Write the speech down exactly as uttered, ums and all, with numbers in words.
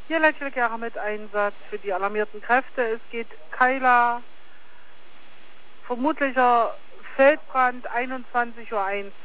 Hier Leitstelle mit Einsatz für die alarmierten Kräfte. Es geht Keiler, vermutlicher Feldbrand, einundzwanzig Uhr eins.